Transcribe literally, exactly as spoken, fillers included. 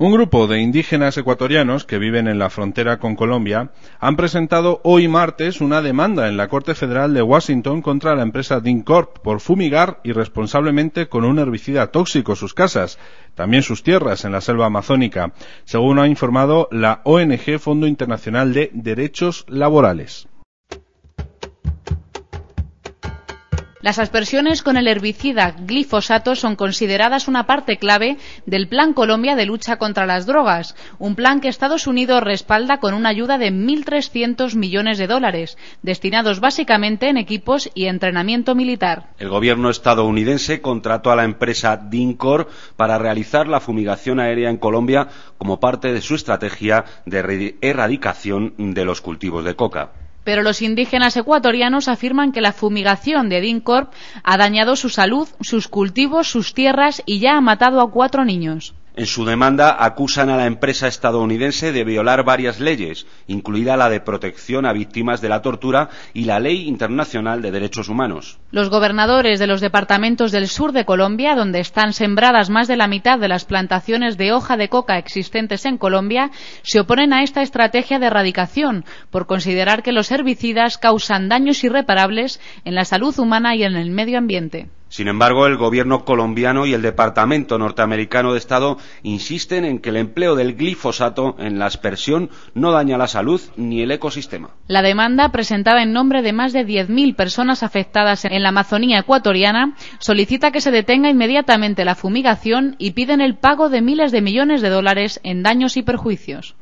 Un grupo de indígenas ecuatorianos que viven en la frontera con Colombia han presentado hoy martes una demanda en la Corte Federal de Washington contra la empresa DynCorp por fumigar irresponsablemente con un herbicida tóxico sus casas, también sus tierras en la selva amazónica, según ha informado la O N G Fondo Internacional de Derechos Laborales. Las aspersiones con el herbicida glifosato son consideradas una parte clave del Plan Colombia de lucha contra las drogas, un plan que Estados Unidos respalda con una ayuda de mil trescientos millones de dólares, destinados básicamente en equipos y entrenamiento militar. El gobierno estadounidense contrató a la empresa DynCorp para realizar la fumigación aérea en Colombia como parte de su estrategia de erradicación de los cultivos de coca. Pero los indígenas ecuatorianos afirman que la fumigación de DynCorp ha dañado su salud, sus cultivos, sus tierras y ya ha matado a cuatro niños. En su demanda acusan a la empresa estadounidense de violar varias leyes, incluida la de protección a víctimas de la tortura y la Ley Internacional de Derechos Humanos. Los gobernadores de los departamentos del sur de Colombia, donde están sembradas más de la mitad de las plantaciones de hoja de coca existentes en Colombia, se oponen a esta estrategia de erradicación por considerar que los herbicidas causan daños irreparables en la salud humana y en el medio ambiente. Sin embargo, el gobierno colombiano y el Departamento norteamericano de Estado insisten en que el empleo del glifosato en la aspersión no daña la salud ni el ecosistema. La demanda, presentada en nombre de más de diez mil personas afectadas en la Amazonía ecuatoriana, solicita que se detenga inmediatamente la fumigación y piden el pago de miles de millones de dólares en daños y perjuicios.